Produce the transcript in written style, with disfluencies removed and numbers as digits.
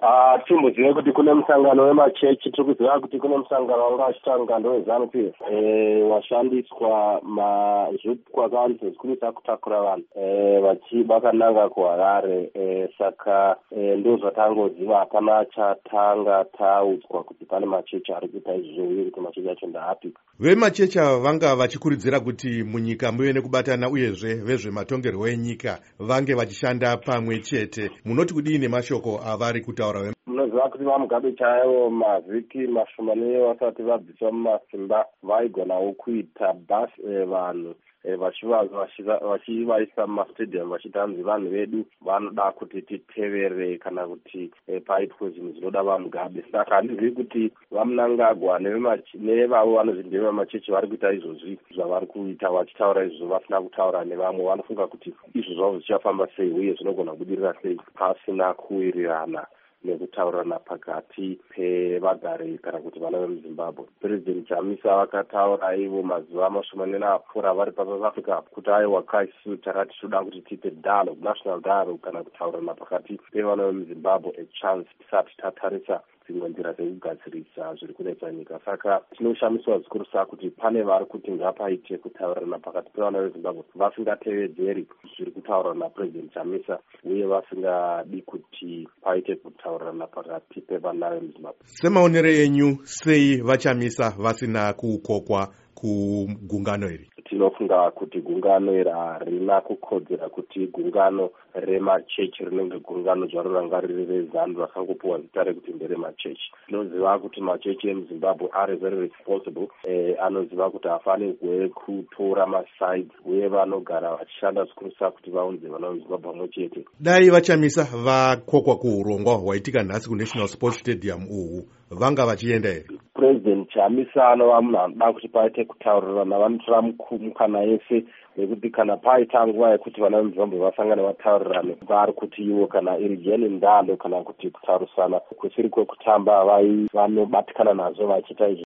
Timbozive kuti kune musangano wemachechi, tiri kuziva kuti kune musangano wanga uchitanga ndeweZANU-PF washandiswa mazvipwa akawandisa kutakura vanhu vachibakananga kuHarare. Saka ndozvatangoziva, hapana chatanga taudzwa kuti pane machechi ari kuita izvozvo uye kuti machechi acho ndaapi. Vemachechi ava vanga vachikurudzira kuti munyika muve nekubatana uyezve vezvematongerwo enyika vange vachishanda pamwe chete. Munoti kudii nemashoko avari kutaura? Munoziva kuti vaMugabe chaivo mavhiki mashomani vasati vabviswa mumasimba vaigonawo kuita basi vanhu vachivaisa mumastadium vachiti vanhu vedu vanoda kuti titevere kana kuti paitwe zvinhu zvinoda vaMugabe. Saka handizivi kuti vaMnangagwa nevavo vanozvi ndevemachechi vari kuita izvozvi zvavari kuita vachitaura izvozvo vasina kutaura nevamwe. Vanofunga kuti izvo zvavo zvichafamba sei uye zvinogona kubudirira sei pasina kuwirirana nekutaurirana pakati pevagari kana kuti vana vemuZimbabwe. President Chamisa vakataura ivo mazuva mashomani apfuura vari paSouth Africa kuti aiwa kaisu takati toda kuti tiite dialogue, national dialogue, kana kutaurirana pakati pevana vemuZimbabwe echance tisati tatarisa dzimwe nzira dzekugadzirisa zviri kunetsa nyika. Saka tinoshamiswa zvikuru kuti pane vari kuti ngapaite kutaurirana pakati pevana veZimbabwe vasingatevedzeri zviri kutaurwa naPresident Chamisa uye vasingadi kuti paite kutaurirana pakati pevana vemuZimbabwe. Semaonero enyu, sei vaChamisa vasina kukokwa kugungano iri? Tinofunga kuti gungano iri harina kukodzera kuti gungano remachechi rinenge gungano zvaro ranga riri reZANU rakangopiwa zita rekuti nderemachechi. Tinoziva kuti machechi emuZimbabwe ari very responsible, anoziva kuti hafanirwe kutora masides uye vanogara vachishanda zvikuru kuti vaunze vana vemuZimbabwe pamwe chete. Dai vaChamisa vakokwa kuurongwa hwaitika nhasi kuNational Sports Stadium uhu, vanga vachienda here? President Chamisa anova munhu anoda kuti paite kutaurirana, vanotora mukana yese nekuti kana paita nguva yekuti vana vemuZimbabwe vasangane vataurirane vari kuti ivo kana iri jeni ndalo kana kuti kutaurisana kusiri kwekutamba vanobatikana nazvo vachiita izvo.